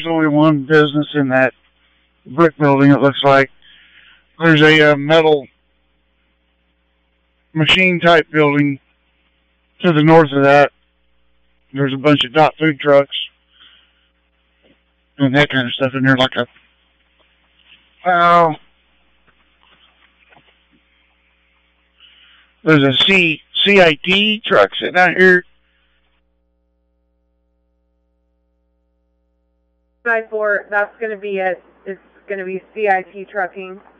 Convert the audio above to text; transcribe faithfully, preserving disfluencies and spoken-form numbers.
there's only one business in that brick building, it looks like. There's a uh, metal machine type building to the north of that. There's a bunch of dot food trucks and that kind of stuff in there, like a oh, there's a C C I T truck sitting out here. Four, that's going to be it. It's going to be C I T trucking.